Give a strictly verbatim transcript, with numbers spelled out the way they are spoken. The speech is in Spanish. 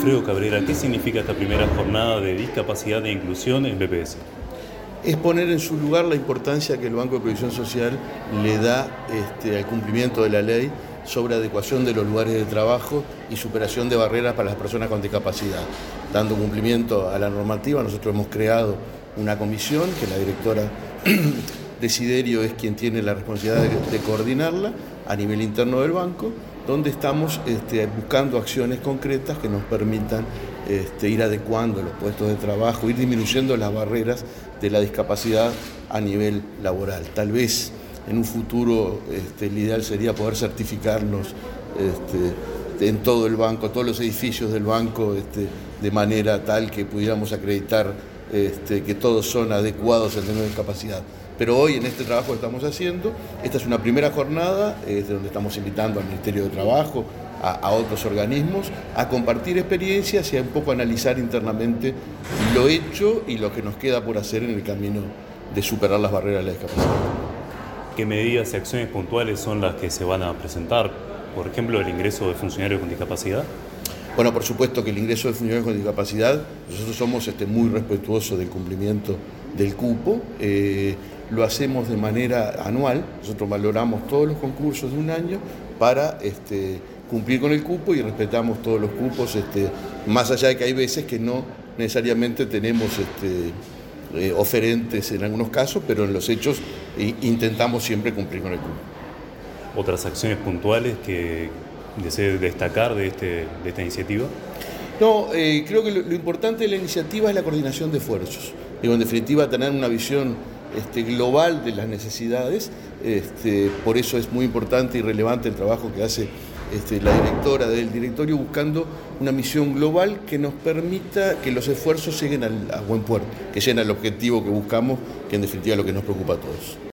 Alfredo Cabrera, ¿qué significa esta primera jornada de discapacidad e inclusión en B P S? Es poner en su lugar la importancia que el Banco de Previsión Social le da este, al cumplimiento de la ley sobre adecuación de los lugares de trabajo y superación de barreras para las personas con discapacidad. Dando cumplimiento a la normativa, nosotros hemos creado una comisión que la directora Desiderio es quien tiene la responsabilidad de, de coordinarla a nivel interno del banco, donde estamos este, buscando acciones concretas que nos permitan este, ir adecuando los puestos de trabajo, ir disminuyendo las barreras de la discapacidad a nivel laboral. Tal vez en un futuro este, el ideal sería poder certificarnos este, en todo el banco, todos los edificios del banco, este, de manera tal que pudiéramos acreditar este, que todos son adecuados en términos de discapacidad. Pero hoy en este trabajo que estamos haciendo, esta es una primera jornada eh, donde estamos invitando al Ministerio de Trabajo, a, a otros organismos, a compartir experiencias y a un poco analizar internamente lo hecho y lo que nos queda por hacer en el camino de superar las barreras de la discapacidad. ¿Qué medidas y acciones puntuales son las que se van a presentar? Por ejemplo, el ingreso de funcionarios con discapacidad. Bueno, por supuesto que el ingreso de funcionarios con discapacidad, nosotros somos este, muy respetuosos del cumplimiento del cupo, eh, lo hacemos de manera anual, nosotros valoramos todos los concursos de un año para este, cumplir con el cupo y respetamos todos los cupos, este, más allá de que hay veces que no necesariamente tenemos este, eh, oferentes en algunos casos, pero en los hechos eh, intentamos siempre cumplir con el cupo. ¿Otras acciones puntuales que desee destacar de, este, de esta iniciativa? No, eh, creo que lo, lo importante de la iniciativa es la coordinación de esfuerzos. Digo, en definitiva, tener una visión este, global de las necesidades. Este, por eso es muy importante y relevante el trabajo que hace este, la directora del directorio, buscando una misión global que nos permita que los esfuerzos lleguen al, a buen puerto, que lleguen al objetivo que buscamos, que en definitiva es lo que nos preocupa a todos.